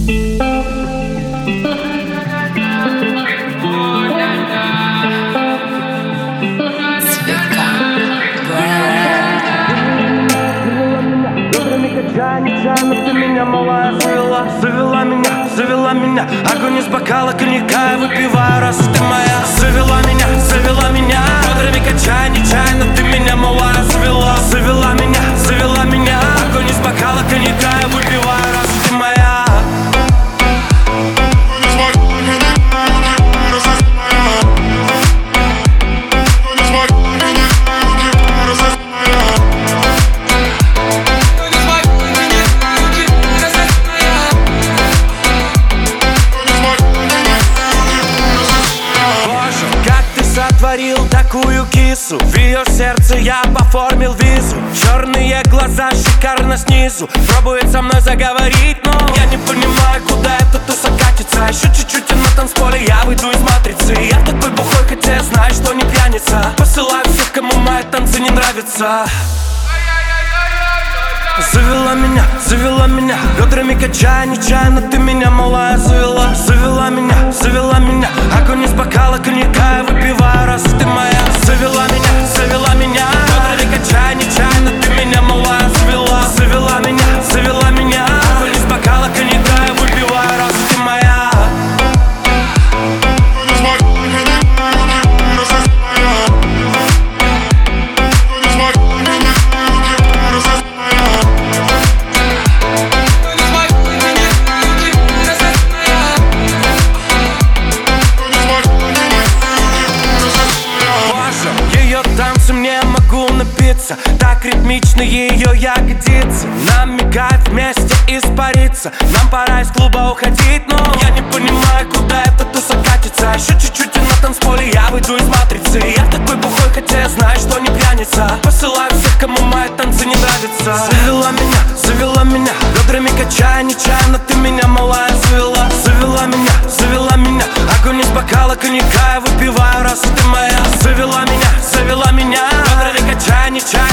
Нечаянно ты меня, малая, завела меня. Огонь из бокала коньяка я выпиваю, раз ты моя. Завела меня. Бодрыми качая, нечаянно ты меня, малая, завела меня. Огонь из бокала коньяка я выпиваю, раз ты моя. Сотворил такую кису, в ее сердце я оформил визу. Черные глаза шикарно снизу, пробует со мной заговорить, но я не понимаю, куда эта туса катится. Еще чуть-чуть и на танцполе я выйду из матрицы. Я такой бухой, хотя я знаю, что не пьяница. Посылаю всех, кому мои танцы не нравятся. Завела меня, бедрами качая, нечаянно ты меня, малая, завела меня. Огонь из бокала коньяка я выпиваю, раз ты моя. Завела меня, бедрами качая, нечаянно ты меня, малая, завела меня. Огонь из бокала коньяка я выпиваю, раз ты моя. Так ритмично ее ягодицы намекают вместе испариться. Нам пора из клуба уходить, но я не понимаю, куда эта туса катится. Еще чуть-чуть и на танцполе я выйду из матрицы. Я такой бухой, хотя я знаю, что не пьяница. Посылаю всех, кому мои танцы не нравятся. Завела меня, бедрами качая, нечаянно ты меня, малая, завела меня. Огонь из бокала коньяка я выпиваю, раз ты моя. Завела меня, бедрами качая, нечаянно